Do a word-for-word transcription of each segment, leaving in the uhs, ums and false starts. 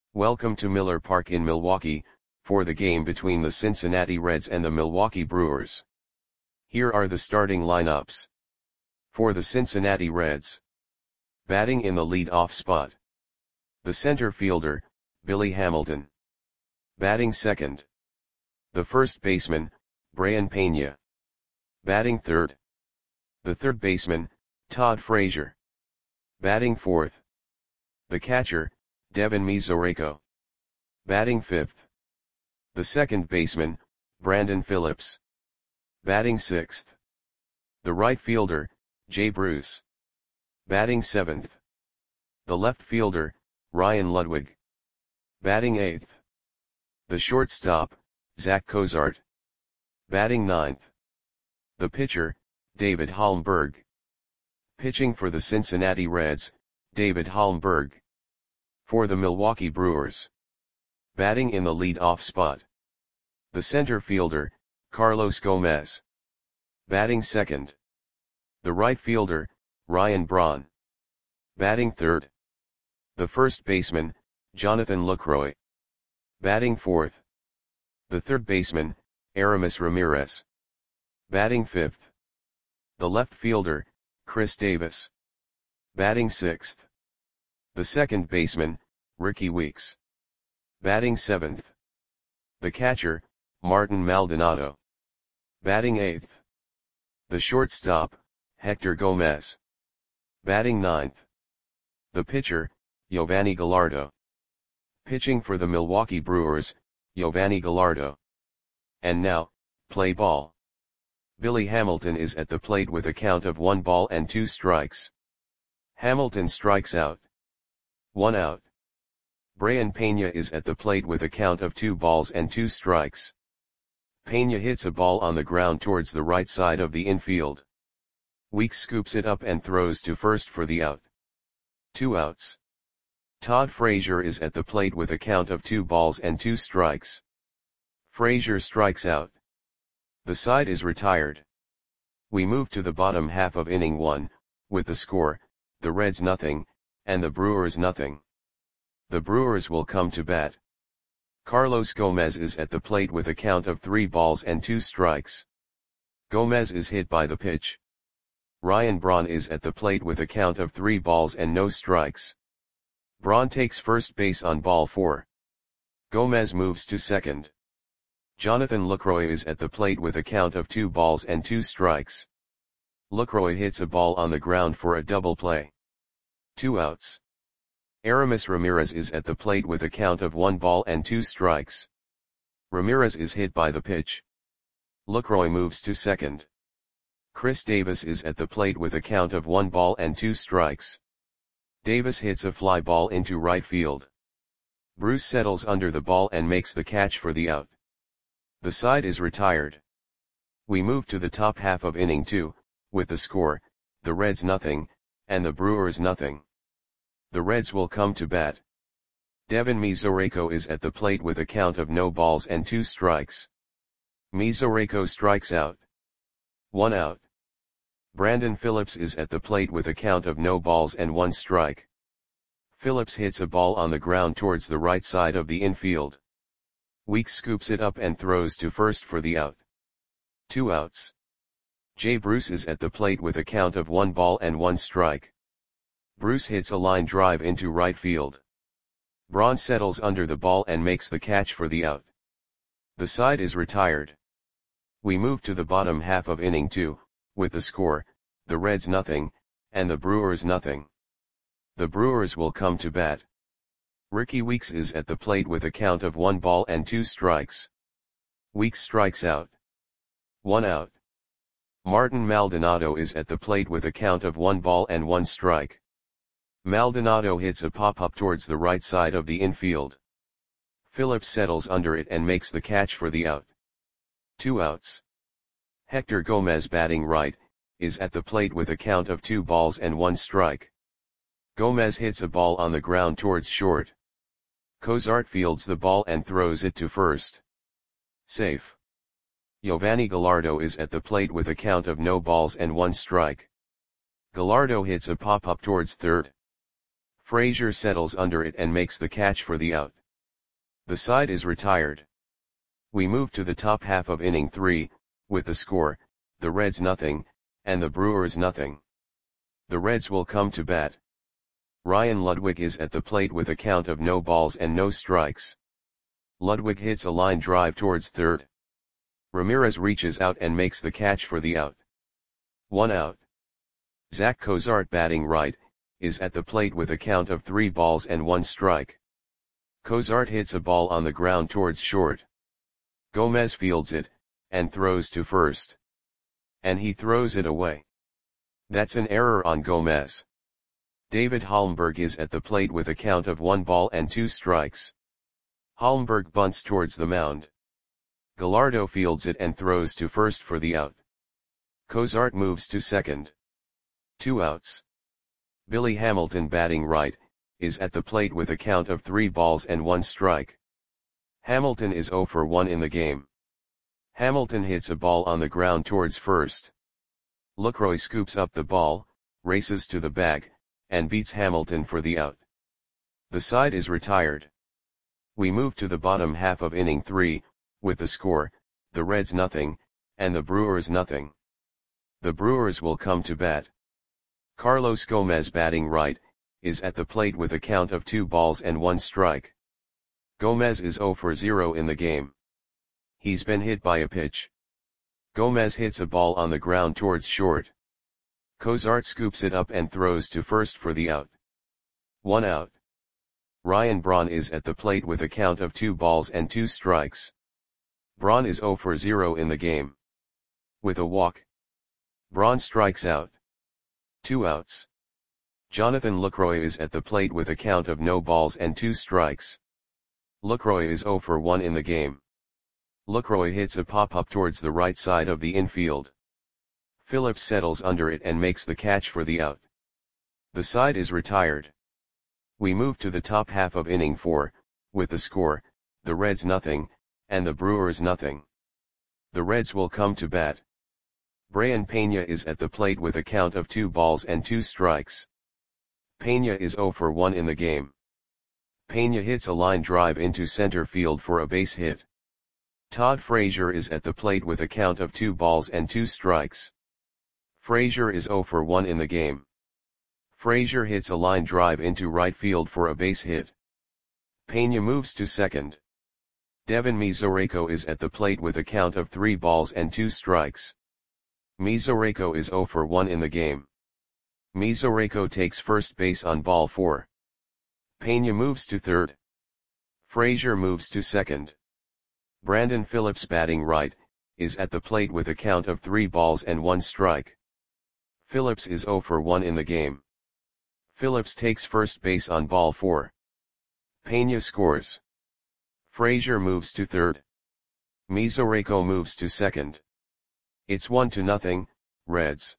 Welcome to Miller Park in Milwaukee, for the game between the Cincinnati Reds and the Milwaukee Brewers. Here are the starting lineups. For the Cincinnati Reds. Batting in the lead-off spot. The center fielder, Billy Hamilton. Batting second. The first baseman, Brayan Peña. Batting third. The third baseman, Todd Frazier. Batting fourth. The catcher, Devin Mesoraco. Batting fifth. The second baseman, Brandon Phillips. Batting sixth. The right fielder, Jay Bruce. Batting seventh. The left fielder, Ryan Ludwig. Batting eighth. The shortstop, Zach Cozart. Batting ninth. The pitcher, David Holmberg. Pitching for the Cincinnati Reds, David Holmberg. For the Milwaukee Brewers. Batting in the lead-off spot. The center fielder, Carlos Gomez. Batting second. The right fielder, Ryan Braun. Batting third. The first baseman, Jonathan Lucroy. Batting fourth. The third baseman, Aramis Ramirez. Batting fifth. The left fielder, Chris Davis. Batting sixth. The second baseman, Ricky Weeks. Batting seventh. The catcher, Martin Maldonado. Batting eighth. The shortstop, Hector Gomez. Batting ninth. The pitcher, Yovani Gallardo. Pitching for the Milwaukee Brewers, Yovani Gallardo. And now, play ball. Billy Hamilton is at the plate with a count of one ball and two strikes. Hamilton strikes out. One out. Brayan Peña is at the plate with a count of two balls and two strikes. Peña hits a ball on the ground towards the right side of the infield. Weeks scoops it up and throws to first for the out. Two outs. Todd Frazier is at the plate with a count of two balls and two strikes. Frazier strikes out. The side is retired. We move to the bottom half of inning one, with the score, the Reds nothing, and the Brewers nothing. The Brewers will come to bat. Carlos Gomez is at the plate with a count of three balls and two strikes. Gomez is hit by the pitch. Ryan Braun is at the plate with a count of three balls and no strikes. Braun takes first base on ball four. Gomez moves to second. Jonathan Lucroy is at the plate with a count of two balls and two strikes. Lucroy hits a ball on the ground for a double play. Two outs. Aramis Ramirez is at the plate with a count of one ball and two strikes. Ramirez is hit by the pitch. Lucroy moves to second. Chris Davis is at the plate with a count of one ball and two strikes. Davis hits a fly ball into right field. Bruce settles under the ball and makes the catch for the out. The side is retired. We move to the top half of inning two, with the score, the Reds nothing, and the Brewers nothing. The Reds will come to bat. Devin Mesoraco is at the plate with a count of no balls and two strikes. Mesoraco strikes out. One out. Brandon Phillips is at the plate with a count of no balls and one strike. Phillips hits a ball on the ground towards the right side of the infield. Weeks scoops it up and throws to first for the out. Two outs. Jay Bruce is at the plate with a count of one ball and one strike. Bruce hits a line drive into right field. Braun settles under the ball and makes the catch for the out. The side is retired. We move to the bottom half of inning two, with the score, the Reds nothing, and the Brewers nothing. The Brewers will come to bat. Ricky Weeks is at the plate with a count of one ball and two strikes. Weeks strikes out. One out. Martin Maldonado is at the plate with a count of one ball and one strike. Maldonado hits a pop-up towards the right side of the infield. Phillips settles under it and makes the catch for the out. Two outs. Hector Gomez, batting right, is at the plate with a count of two balls and one strike. Gomez hits a ball on the ground towards short. Cozart fields the ball and throws it to first. Safe. Yovani Gallardo is at the plate with a count of no balls and one strike. Gallardo hits a pop-up towards third. Frazier settles under it and makes the catch for the out. The side is retired. We move to the top half of inning three, with the score, the Reds nothing, and the Brewers nothing. The Reds will come to bat. Ryan Ludwig is at the plate with a count of no balls and no strikes. Ludwig hits a line drive towards third. Ramirez reaches out and makes the catch for the out. One out. Zach Cozart, batting right, is at the plate with a count of three balls and one strike. Cozart hits a ball on the ground towards short. Gomez fields it, and throws to first. And he throws it away. That's an error on Gomez. David Holmberg is at the plate with a count of one ball and two strikes. Holmberg bunts towards the mound. Gallardo fields it and throws to first for the out. Cozart moves to second. Two outs. Billy Hamilton, batting right, is at the plate with a count of three balls and one strike. Hamilton is oh for one in the game. Hamilton hits a ball on the ground towards first. Lucroy scoops up the ball, races to the bag, and beats Hamilton for the out. The side is retired. We move to the bottom half of inning three, with the score, the Reds nothing, and the Brewers nothing. The Brewers will come to bat. Carlos Gomez, batting right, is at the plate with a count of two balls and one strike. Gomez is oh for zero in the game. He's been hit by a pitch. Gomez hits a ball on the ground towards short. Cozart scoops it up and throws to first for the out. One out. Ryan Braun is at the plate with a count of two balls and two strikes. Braun is oh for zero in the game. With a walk, Braun strikes out. Two outs. Jonathan Lucroy is at the plate with a count of no balls and two strikes. Lucroy is oh for one in the game. Lucroy hits a pop-up towards the right side of the infield. Phillips settles under it and makes the catch for the out. The side is retired. We move to the top half of inning four, with the score, the Reds nothing, and the Brewers nothing. The Reds will come to bat. Brayan Peña is at the plate with a count of two balls and two strikes. Peña is oh for one in the game. Peña hits a line drive into center field for a base hit. Todd Frazier is at the plate with a count of two balls and two strikes. Frazier is oh for one in the game. Frazier hits a line drive into right field for a base hit. Peña moves to second. Devin Mesoraco is at the plate with a count of three balls and two strikes. Mesoraco is oh for one in the game. Mesoraco takes first base on ball four. Peña moves to third. Frazier moves to second. Brandon Phillips, batting right, is at the plate with a count of three balls and one strike. Phillips is oh for one in the game. Phillips takes first base on ball four. Peña scores. Frazier moves to third. Mesoraco moves to second. It's one to nothing, Reds.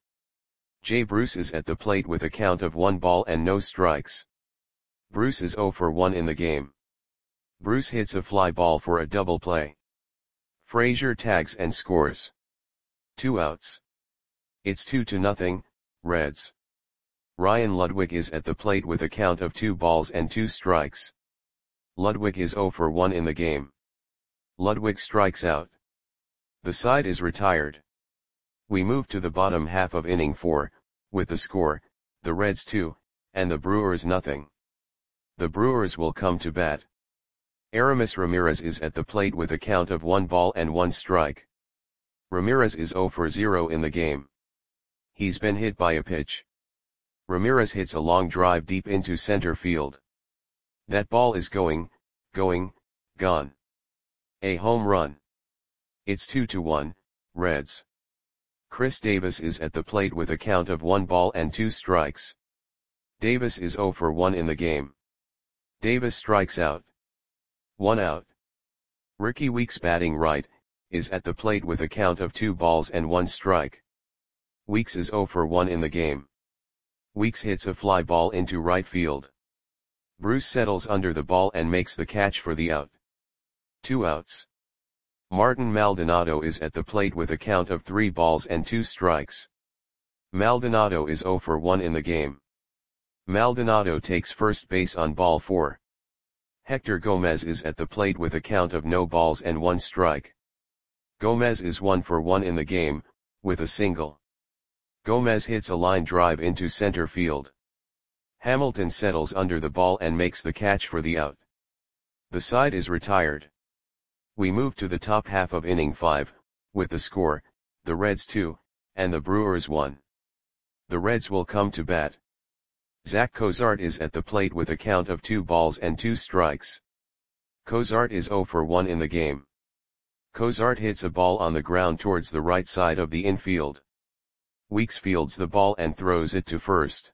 Jay Bruce is at the plate with a count of one ball and no strikes. Bruce is oh for one in the game. Bruce hits a fly ball for a double play. Frazier tags and scores. Two outs. It's two to nothing, Reds. Ryan Ludwig is at the plate with a count of two balls and two strikes. Ludwig is oh for one in the game. Ludwig strikes out. The side is retired. We move to the bottom half of inning four, with the score, the Reds two, and the Brewers nothing. The Brewers will come to bat. Aramis Ramirez is at the plate with a count of one ball and one strike. Ramirez is oh for zero in the game. He's been hit by a pitch. Ramirez hits a long drive deep into center field. That ball is going, going, gone. A home run. It's two to one, Reds. Chris Davis is at the plate with a count of one ball and two strikes. Davis is oh for one in the game. Davis strikes out. One out. Ricky Weeks, batting right, is at the plate with a count of two balls and one strike. Weeks is oh for one in the game. Weeks hits a fly ball into right field. Bruce settles under the ball and makes the catch for the out. Two outs. Martin Maldonado is at the plate with a count of three balls and two strikes. Maldonado is oh for one in the game. Maldonado takes first base on ball four. Hector Gomez is at the plate with a count of no balls and one strike. Gomez is one for one in the game, with a single. Gomez hits a line drive into center field. Hamilton settles under the ball and makes the catch for the out. The side is retired. We move to the top half of inning five, with the score, the Reds two, and the Brewers one. The Reds will come to bat. Zach Cozart is at the plate with a count of two balls and two strikes. Cozart is zero for one in the game. Cozart hits a ball on the ground towards the right side of the infield. Weeks fields the ball and throws it to first.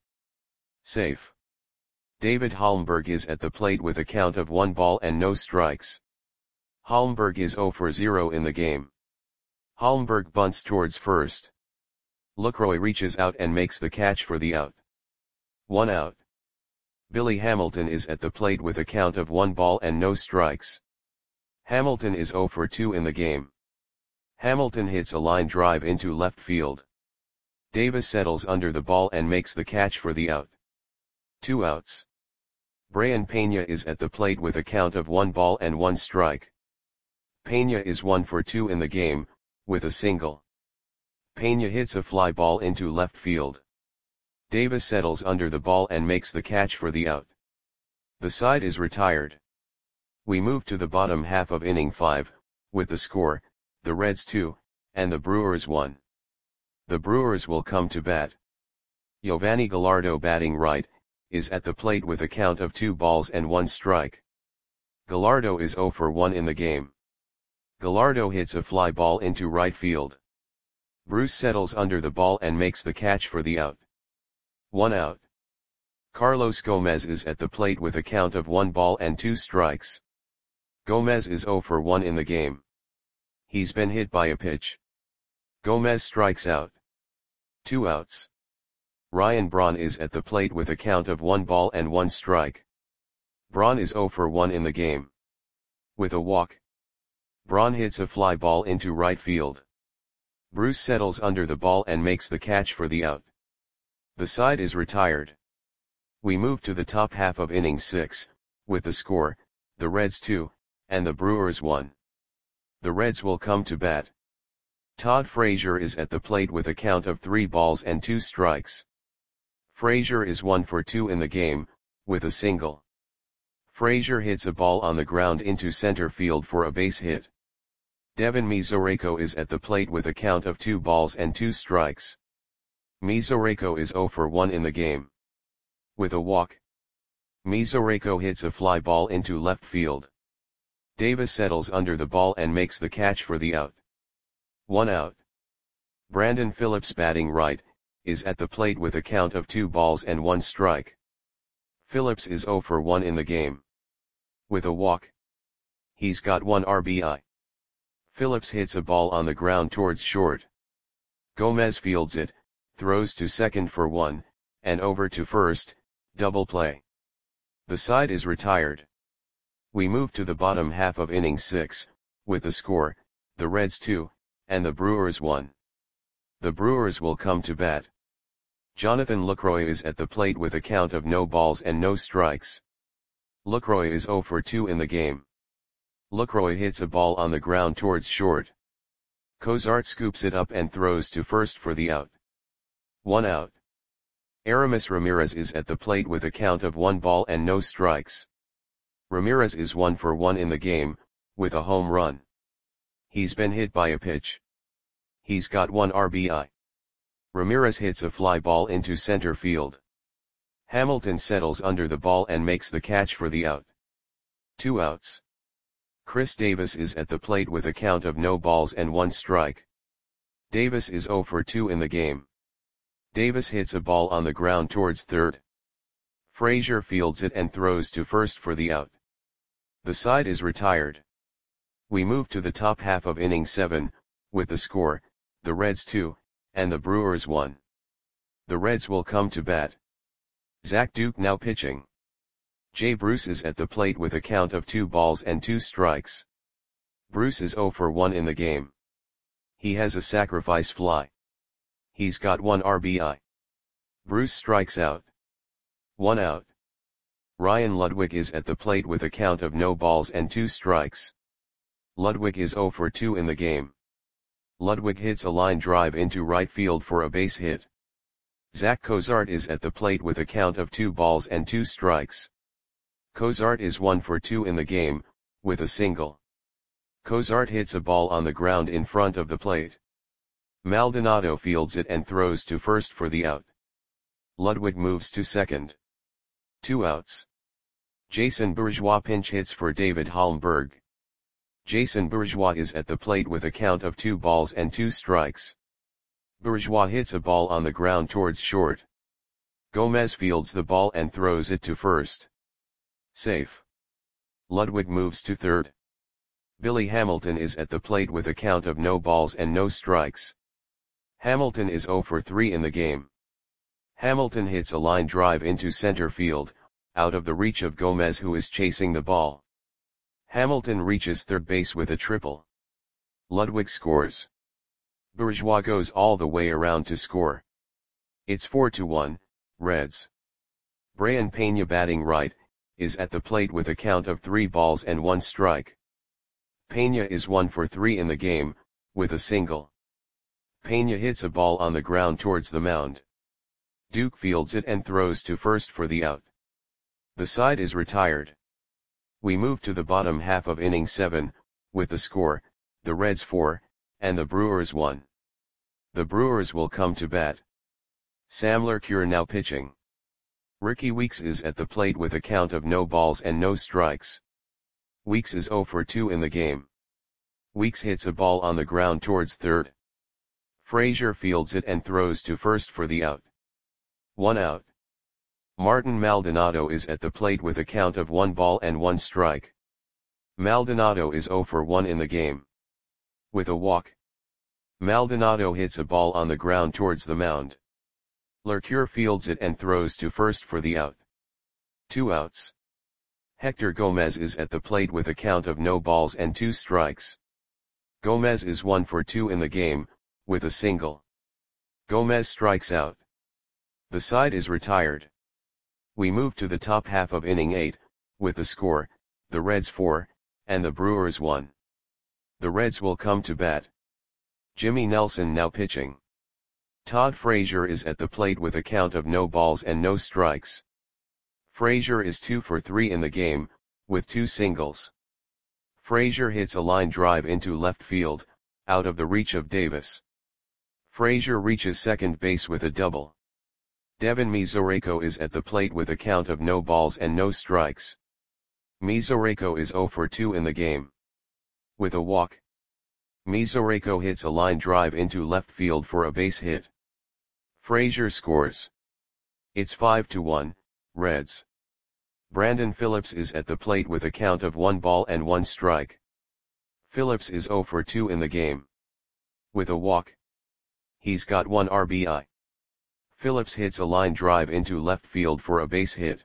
Safe. David Holmberg is at the plate with a count of one ball and no strikes. Holmberg is zero for zero in the game. Holmberg bunts towards first. Lucroy reaches out and makes the catch for the out. One out. Billy Hamilton is at the plate with a count of one ball and no strikes. Hamilton is zero for two in the game. Hamilton hits a line drive into left field. Davis settles under the ball and makes the catch for the out. Two outs. Brian Pena is at the plate with a count of one ball and one strike. Pena is one for two in the game, with a single. Pena hits a fly ball into left field. Davis settles under the ball and makes the catch for the out. The side is retired. We move to the bottom half of inning five, with the score, the Reds two, and the Brewers one. The Brewers will come to bat. Yovani Gallardo, batting right, is at the plate with a count of two balls and one strike. Gallardo is zero for one in the game. Gallardo hits a fly ball into right field. Bruce settles under the ball and makes the catch for the out. One out. Carlos Gomez is at the plate with a count of one ball and two strikes. Gomez is zero for one in the game. He's been hit by a pitch. Gomez strikes out. Two outs. Ryan Braun is at the plate with a count of one ball and one strike. Braun is zero for one in the game. With a walk. Braun hits a fly ball into right field. Bruce settles under the ball and makes the catch for the out. The side is retired. We move to the top half of inning six, with the score, the Reds two, and the Brewers one. The Reds will come to bat. Todd Frazier is at the plate with a count of three balls and two strikes. Frazier is one for two in the game, with a single. Frazier hits a ball on the ground into center field for a base hit. Devin Mesoraco is at the plate with a count of two balls and two strikes. Mesoraco is zero for one in the game. With a walk. Mesoraco hits a fly ball into left field. Davis settles under the ball and makes the catch for the out. One out. Brandon Phillips, batting right, is at the plate with a count of two balls and one strike. Phillips is zero for one in the game. With a walk. He's got one R B I. Phillips hits a ball on the ground towards short. Gomez fields it, throws to second for one, and over to first, double play. The side is retired. We move to the bottom half of inning six, with the score, the Reds two, and the Brewers one. The Brewers will come to bat. Jonathan Lucroy is at the plate with a count of no balls and no strikes. Lucroy is zero for two in the game. Lucroy hits a ball on the ground towards short. Cozart scoops it up and throws to first for the out. One out. Aramis Ramirez is at the plate with a count of one ball and no strikes. Ramirez is one for one in the game, with a home run. He's been hit by a pitch. He's got one R B I. Ramirez hits a fly ball into center field. Hamilton settles under the ball and makes the catch for the out. Two outs. Chris Davis is at the plate with a count of no balls and one strike. Davis is zero for two in the game. Davis hits a ball on the ground towards third. Frazier fields it and throws to first for the out. The side is retired. We move to the top half of inning seven, with the score, the Reds two, and the Brewers one. The Reds will come to bat. Zach Duke now pitching. Jay Bruce is at the plate with a count of two balls and two strikes. Bruce is zero for one in the game. He has a sacrifice fly. He's got one R B I. Bruce strikes out. One out. Ryan Ludwig is at the plate with a count of no balls and two strikes. Ludwig is zero for two in the game. Ludwig hits a line drive into right field for a base hit. Zach Cozart is at the plate with a count of two balls and two strikes. Cozart is one for two in the game, with a single. Cozart hits a ball on the ground in front of the plate. Maldonado fields it and throws to first for the out. Ludwig moves to second. Two outs. Jason Bourgeois pinch hits for David Holmberg. Jason Bourgeois is at the plate with a count of two balls and two strikes. Bourgeois hits a ball on the ground towards short. Gomez fields the ball and throws it to first. Safe. Ludwig moves to third. Billy Hamilton is at the plate with a count of no balls and no strikes. Hamilton is zero for three in the game. Hamilton hits a line drive into center field, out of the reach of Gomez, who is chasing the ball. Hamilton reaches third base with a triple. Ludwig scores. Bourgeois goes all the way around to score. It's four to one, Reds. Brayan Pena, batting right, is at the plate with a count of three balls and one strike. Pena is one for three in the game, with a single. Pena hits a ball on the ground towards the mound. Duke fields it and throws to first for the out. The side is retired. We move to the bottom half of inning seven, with the score, the Reds four, and the Brewers one. The Brewers will come to bat. Sam Lercure now pitching. Ricky Weeks is at the plate with a count of no balls and no strikes. Weeks is zero for two in the game. Weeks hits a ball on the ground towards third. Frazier fields it and throws to first for the out. One out. Martin Maldonado is at the plate with a count of one ball and one strike. Maldonado is zero for one in the game. With a walk. Maldonado hits a ball on the ground towards the mound. Lercure fields it and throws to first for the out. Two outs. Hector Gomez is at the plate with a count of no balls and two strikes. Gomez is one for two in the game, with a single. Gomez strikes out. The side is retired. We move to the top half of inning eight, with the score, the Reds four, and the Brewers one. The Reds will come to bat. Jimmy Nelson now pitching. Todd Frazier is at the plate with a count of no balls and no strikes. Frazier is two for three in the game, with two singles. Frazier hits a line drive into left field, out of the reach of Davis. Frazier reaches second base with a double. Devin Mesoraco is at the plate with a count of no balls and no strikes. Mesoraco is zero for two in the game. With a walk. Mesoraco hits a line drive into left field for a base hit. Frazier scores. It's five to one, Reds. Brandon Phillips is at the plate with a count of one ball and one strike. Phillips is zero for two in the game. With a walk. He's got one R B I. Phillips hits a line drive into left field for a base hit.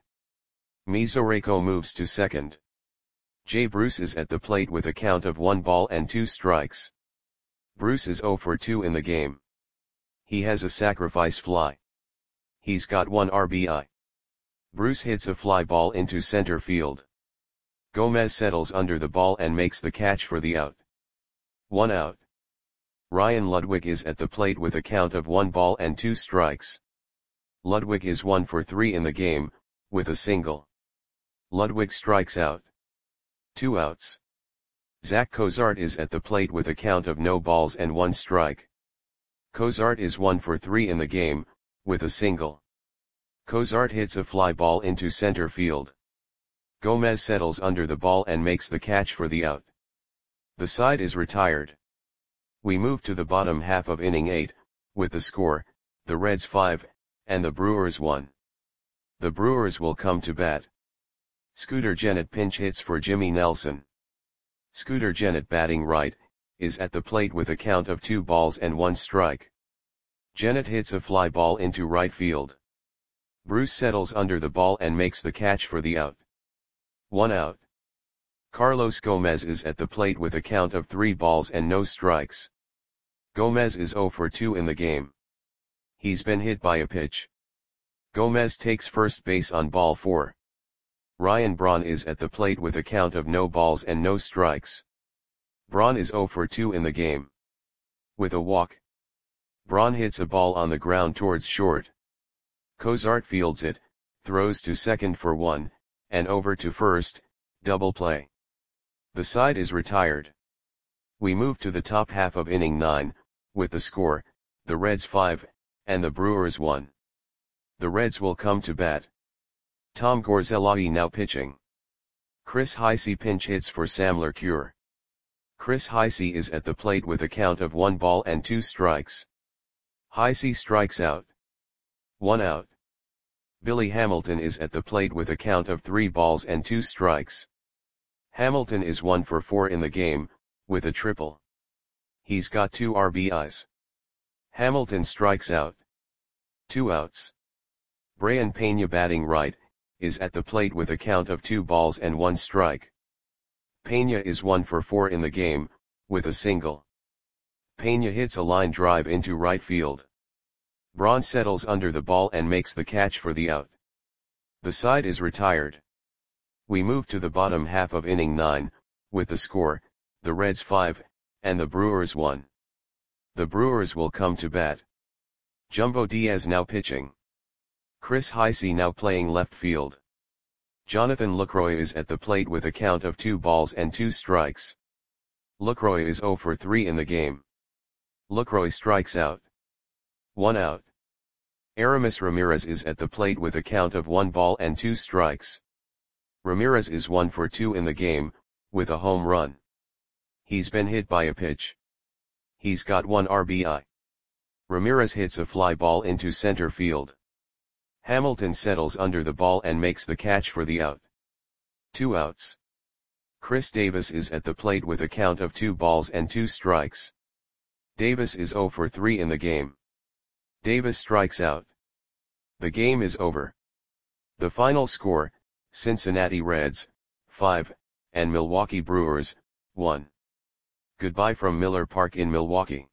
Mesoraco moves to second. Jay Bruce is at the plate with a count of one ball and two strikes. Bruce is zero for two in the game. He has a sacrifice fly. He's got one R B I. Bruce hits a fly ball into center field. Gomez settles under the ball and makes the catch for the out. One out. Ryan Ludwig is at the plate with a count of one ball and two strikes. Ludwig is one for three in the game, with a single. Ludwig strikes out. Two outs. Zach Cozart is at the plate with a count of no balls and one strike. Cozart is one for three in the game, with a single. Cozart hits a fly ball into center field. Gomez settles under the ball and makes the catch for the out. The side is retired. We move to the bottom half of inning eight, with the score, the Reds five, and the Brewers one. The Brewers will come to bat. Scooter Gennett pinch hits for Jimmy Nelson. Scooter Gennett, batting right, is at the plate with a count of two balls and one strike. Gennett hits a fly ball into right field. Bruce settles under the ball and makes the catch for the out. One out. Carlos Gomez is at the plate with a count of three balls and no strikes. Gomez is zero for two in the game. He's been hit by a pitch. Gomez takes first base on ball four. Ryan Braun is at the plate with a count of no balls and no strikes. Braun is zero for two in the game. With a walk, Braun hits a ball on the ground towards short. Cozart fields it, throws to second for one, and over to first, double play. The side is retired. We move to the top half of inning nine, with the score, the Reds five, and the Brewers one. The Reds will come to bat. Tom Gorzelli now pitching. Chris Heisey pinch hits for Sam LeCure. Chris Heisey is at the plate with a count of one ball and two strikes. Heisey strikes out. One out. Billy Hamilton is at the plate with a count of three balls and two strikes. Hamilton is one for four in the game, with a triple. He's got two R B Is. Hamilton strikes out. Two outs. Brayan Pena batting right, is at the plate with a count of two balls and one strike. Pena is one for four in the game, with a single. Pena hits a line drive into right field. Braun settles under the ball and makes the catch for the out. The side is retired. We move to the bottom half of inning nine, with the score, the Reds five, and the Brewers one. The Brewers will come to bat. Jumbo Diaz now pitching. Chris Heisey now playing left field. Jonathan Lucroy is at the plate with a count of two balls and two strikes. Lucroy is zero for three in the game. Lucroy strikes out. One out. Aramis Ramirez is at the plate with a count of one ball and two strikes. Ramirez is one for two in the game, with a home run. He's been hit by a pitch. He's got one R B I. Ramirez hits a fly ball into center field. Hamilton settles under the ball and makes the catch for the out. Two outs. Chris Davis is at the plate with a count of two balls and two strikes. Davis is zero for three in the game. Davis strikes out. The game is over. The final score, Cincinnati Reds, five, and Milwaukee Brewers, one. Goodbye from Miller Park in Milwaukee.